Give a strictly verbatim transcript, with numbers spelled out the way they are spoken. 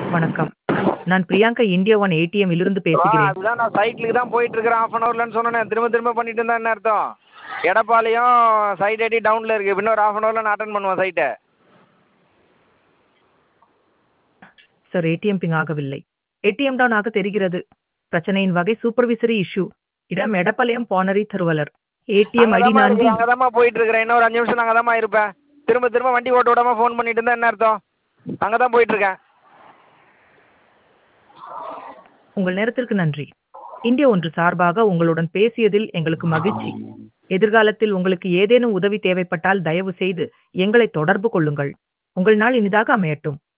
வணக்கம். நான் Priyanka India one ATM இலிருந்து ஆ பேசுகிறேன். அதுதான் நான் சைட்லுக்கு தான் போயிட்டுருக்கிறேன். ஹாஃப் அன் ஹவர்லன்னு சொன்னேனே. திரும்ப திரும்ப பண்ணிட்டு இருந்தா என்ன அர்த்தம்? எடப்பாளையம் சைட் ஐடி டவுன்ல இருக்கு. இன்னொரு ஹாஃப் அன் ஹவர்ல நான் அட்டெண்ட் பண்ணுவேன் சைட்ட. சார் ஏடிஎம் பிங் ஆகவில்லை. ஏடிஎம் டவுன் ஆக தெரிகிறது. பிரச்சனையின் வகை சூப்பர்வைசரி இஷ்யூ. இடம் எடப்பாளையம் பானரி திருவள்ளர். ஏடிஎம் ஐடி அங்கதாம்மா நான்கு இருக்கிறேன். அங்கதாம்மா போயிட்டு இருக்கிறேன். இன்னும் ஒரு அஞ்சு நிமிஷம் அங்கதாம்மா இருப்பேன். திரும்ப திரும்ப வண்டி ஓட்ட விடாம ஃபோன் பண்ணிட்டு இருந்தா என்ன அர்த்தம்? அங்க தான் போயிட்டு இருக்கேன். உங்கள் நேரத்திற்கு நன்றி. இந்தியா ஒன்று சார்பாக உங்களுடன் பேசியதில் எங்களுக்கு மகிழ்ச்சி. எதிர்காலத்தில் உங்களுக்கு ஏதேனும் உதவி தேவைப்பட்டால் தயவு செய்து எங்களை தொடர்பு கொள்ளுங்கள். உங்கள் நாள் இனிதாக அமையட்டும்.